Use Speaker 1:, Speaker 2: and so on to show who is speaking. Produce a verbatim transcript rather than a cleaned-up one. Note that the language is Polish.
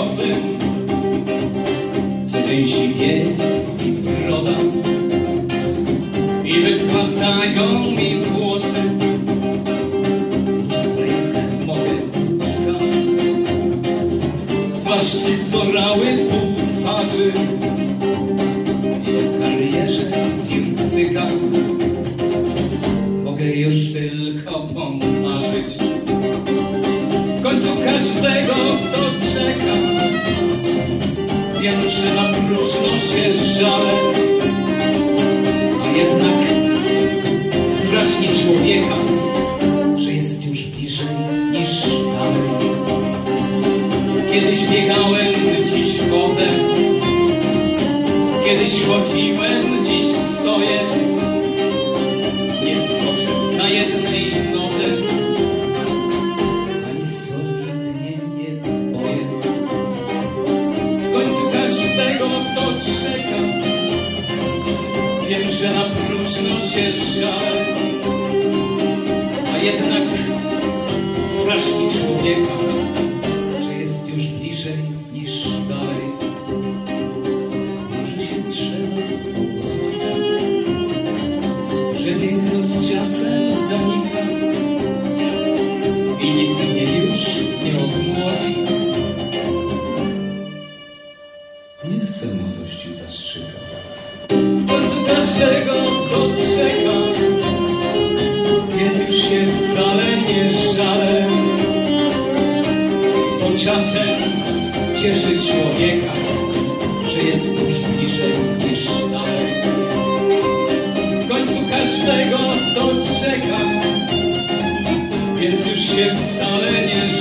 Speaker 1: dorosłym, co gęsi wie i broda i wypadają mi włosy. Puste jak motyka, zważki zorały pół twarzy i o karierze wircyka mogę już tylko pomarzyć. W końcu każdego, kto czeka, wiem, że na próżno się żalę, a jednak drażni człowieka, że jest już bliżej niż dalej. Kiedyś biegałem, dziś chodzę, kiedyś chodziłem, dziś stoję, nie skoczę na jednej nodze, ani solidnie nie boję. W końcu każdego, kto czeka, wiem, że na próżno się żalę, a jednak drażni człowieka, że jest już bliżej niż dalej. Może się trzeba pogodzić, że piękno z czasem zanika i nic mnie już nie odmłodzi. Nie chcę młodości zastrzyka. W końcu każdego, kto czeka, więc już się wcale nie żalę, bo czasem cieszy człowieka, że jest już bliżej niż dalej. W końcu każdego, kto czeka, więc już się wcale nie